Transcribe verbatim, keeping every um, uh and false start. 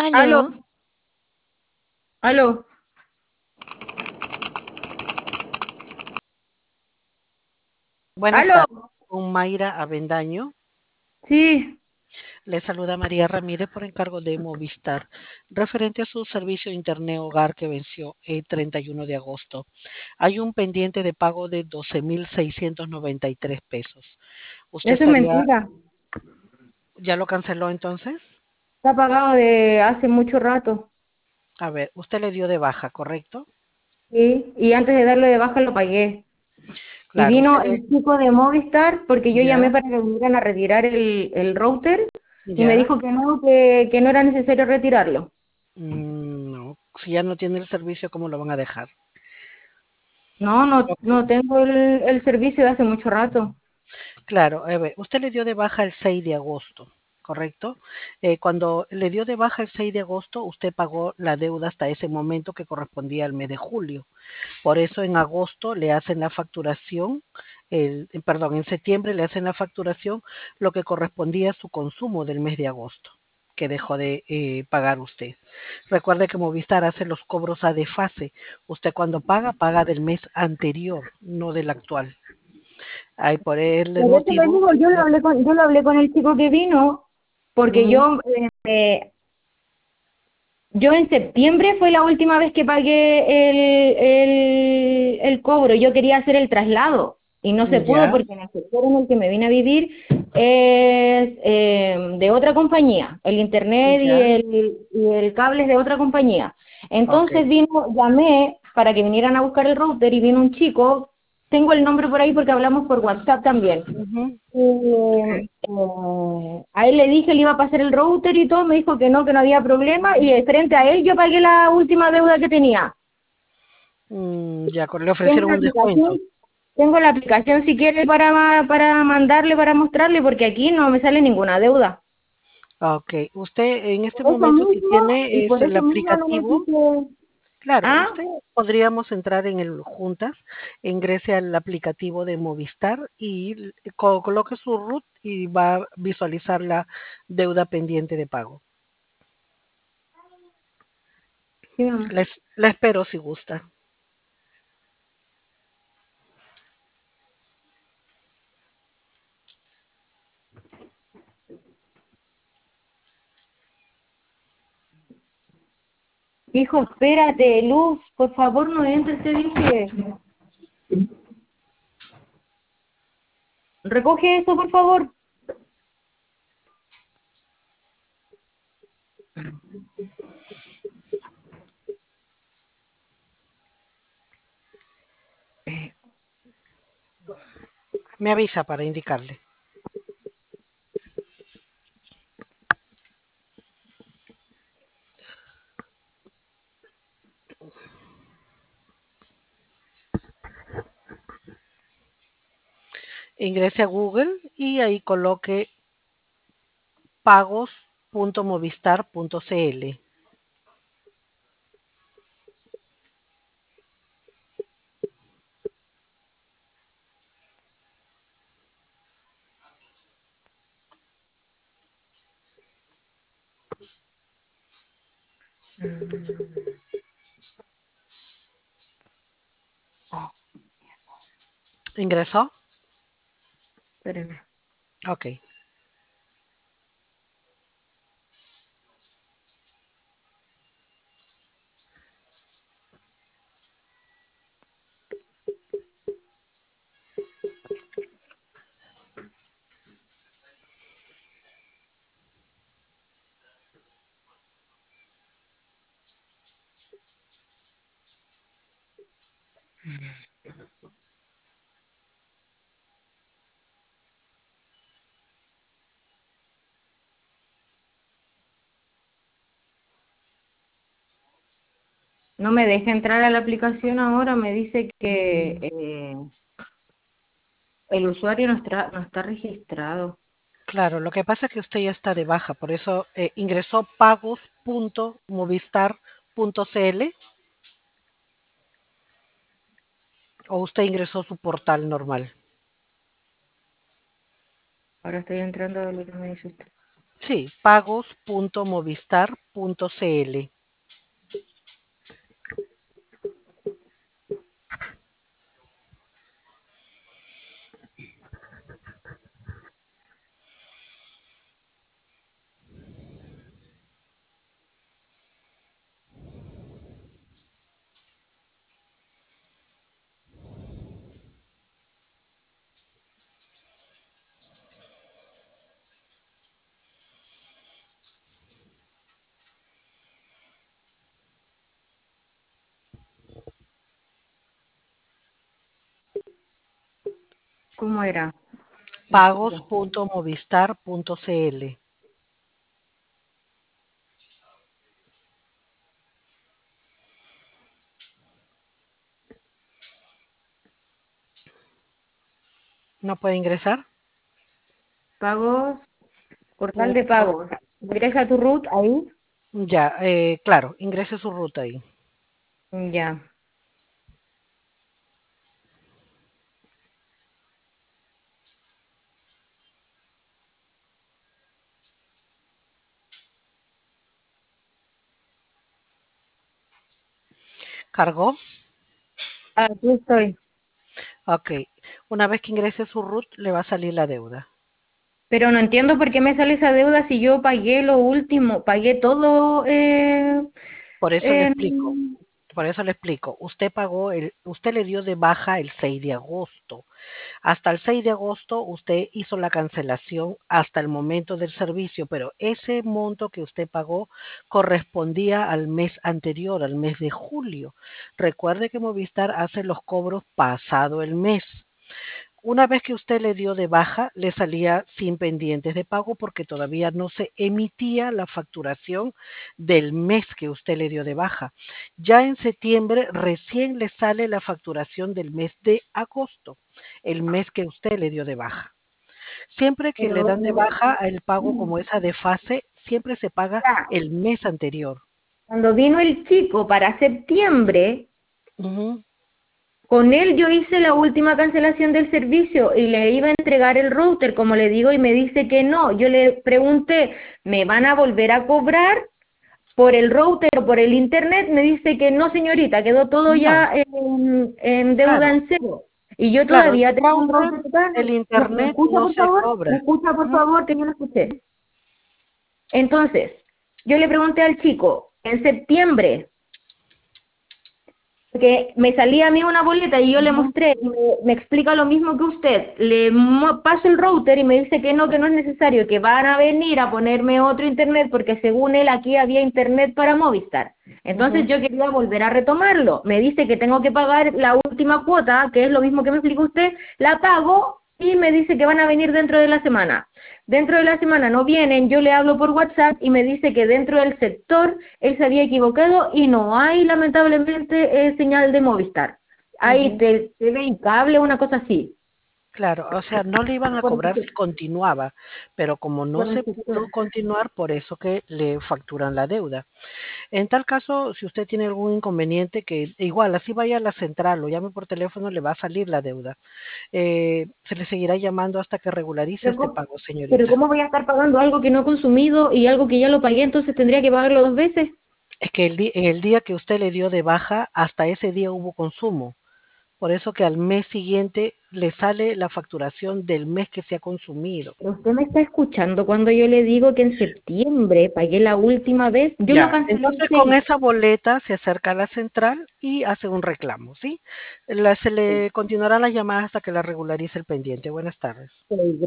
Aló, Aló, aló, Buenas aló. tardes, con Mayra Avendaño. Sí, Le saluda María Ramírez por encargo de Movistar, referente a su servicio de Internet Hogar que venció el treinta y uno de agosto. Hay un pendiente de pago de doce mil seiscientos noventa y tres pesos. ¿Usted eso es estaría, mentira. ya lo canceló entonces? Está pagado de hace mucho rato. A ver, usted le dio de baja, ¿correcto? Sí, y antes de darle de baja lo pagué. Y Claro, usted vino le, el chico de Movistar porque yo llamé ya, para que vinieran a retirar el, el router y me ya, dijo que no, que, que no era necesario retirarlo. mm, no, si ya no tiene el servicio, ¿cómo lo van a dejar? No, no, Ok. no tengo el, el servicio de hace mucho rato. Claro, a ver, usted le dio de baja el seis de agosto, ¿correcto? Eh, cuando le dio de baja el seis de agosto, usted pagó la deuda hasta ese momento que correspondía al mes de julio. Por eso en agosto le hacen la facturación, el, eh, perdón, en septiembre le hacen la facturación lo que correspondía a su consumo del mes de agosto, que dejó de eh, pagar usted. Recuerde que Movistar hace los cobros a desfase. Usted cuando paga, paga del mes anterior, no del actual. Ay, por el Por eso le motivo. digo, yo lo hablé con, yo lo hablé con el chico que vino porque Ujú. yo eh, Yo en septiembre fue la última vez que pagué el, el, el cobro. Yo quería hacer el traslado y no se pudo Ya, porque en el sector en el que me vine a vivir es eh, de otra compañía. El internet y ya, el, y el cable es de otra compañía. ok. Entonces vino, llamé para que vinieran a buscar el router y vino un chico. Tengo el nombre por ahí porque hablamos por WhatsApp también. Ujú, Eh, ok. eh, a él le dije, le iba a pasar el router y todo, me dijo que no, que no había problema, y de frente a él yo pagué la última deuda que tenía. Mm, ya, con- le Tengo ofrecieron la un descuento. aplicación, tengo la aplicación si quiere para, ma- para mandarle, para mostrarle, porque aquí no me sale ninguna deuda. Ah, ok, usted en este Por eso momento si mismo, y tiene es por el eso mismo no me aplicativo, quise... claro, ¿Ah? usted podríamos entrar en el juntas, ingrese al aplicativo de Movistar y l- co- coloque su root y va a visualizar la deuda pendiente de pago. Sí, mamá. Les, la espero si gusta. Hijo, espérate, Luz, por favor no entres, te dije. Recoge eso, por favor. Me avisa para indicarle. Ingrese a Google y ahí coloque pagos punto movistar punto cl. Oh, ¿Ingresó? espérame. Ok. No me deja entrar a la aplicación ahora, me dice que eh, el usuario no está, no está registrado. Claro, lo que pasa es que usted ya está de baja, por eso eh, ingresó pagos punto movistar punto cl o usted ingresó su portal normal. Ahora estoy entrando a lo que me dice usted. Sí, pagos punto movistar punto cl. ¿Cómo era? pagos punto movistar punto cl. ¿No puede ingresar? Pagos, portal de Punto. pagos. Ingresa tu root ahí. Ya, eh, claro, ingrese su ruta ahí. Ya. ¿Cargó? Aquí estoy. Ok. Una vez que ingrese su root, le va a salir la deuda. Pero no entiendo por qué me sale esa deuda si yo pagué lo último, pagué todo. Eh, Por eso le explico. en- Por eso le explico. Usted pagó, el, usted le dio de baja el seis de agosto. Hasta el seis de agosto usted hizo la cancelación hasta el momento del servicio, pero ese monto que usted pagó correspondía al mes anterior, al mes de julio. Recuerde que Movistar hace los cobros pasado el mes. Una vez que usted le dio de baja, le salía sin pendientes de pago porque todavía no se emitía la facturación del mes que usted le dio de baja. Ya en septiembre recién le sale la facturación del mes de agosto, el mes que usted le dio de baja. Siempre que le pero dan de baja el pago como esa de fase, siempre se paga ya, el mes anterior. cuando vino el chico para septiembre, Ujú, con él yo hice la última cancelación del servicio y le iba a entregar el router, como le digo, y me dice que no. Yo le pregunté, ¿me van a volver a cobrar por el router o por el internet? Me dice que no, señorita, quedó todo no, ya en, en deuda claro, en cero. Y yo claro, el todavía tengo el router, router acá. el ¿Me, me internet escucha, no por se favor? ¿Me cobra. escucha, por Ujú, favor? Que yo no escuché. Entonces, yo le pregunté al chico, en septiembre, porque me salía a mí una boleta y yo le ujú. mostré, y me, me explica lo mismo que usted. Le mo- paso el router y me dice que no, que no es necesario, que van a venir a ponerme otro internet porque según él aquí había internet para Movistar. Entonces Ujú, yo quería volver a retomarlo. Me dice que tengo que pagar la última cuota, que es lo mismo que me explicó usted, la pago y me dice que van a venir dentro de la semana. Dentro de la semana no vienen, yo le hablo por WhatsApp y me dice que dentro del sector él se había equivocado y no hay lamentablemente eh, señal de Movistar. Hay ujú. te- T V y cable, una cosa así, Claro, o sea, no le iban a por el, cobrar si continuaba, pero como no por se el sector. pudo continuar, por eso que le facturan la deuda. En tal caso, si usted tiene algún inconveniente, que igual así vaya a la central o llame por teléfono, le va a salir la deuda. Eh, se le seguirá llamando hasta que regularice Pero este ¿cómo, pago, pero señorita. ¿cómo voy a estar pagando algo que no he consumido y algo que ya lo pagué, entonces tendría que pagarlo dos veces? Es que el di- en el día que usted le dio de baja, hasta ese día hubo consumo. Por eso que al mes siguiente le sale la facturación del mes que se ha consumido. Pero usted me está escuchando cuando yo le digo que en septiembre pagué la última vez, yo lo Ya, cancelé el entonces con seis. esa boleta se acerca a la central y hace un reclamo, ¿sí? La- se le continuará la llamada hasta que la regularice el pendiente. Buenas tardes. Ok,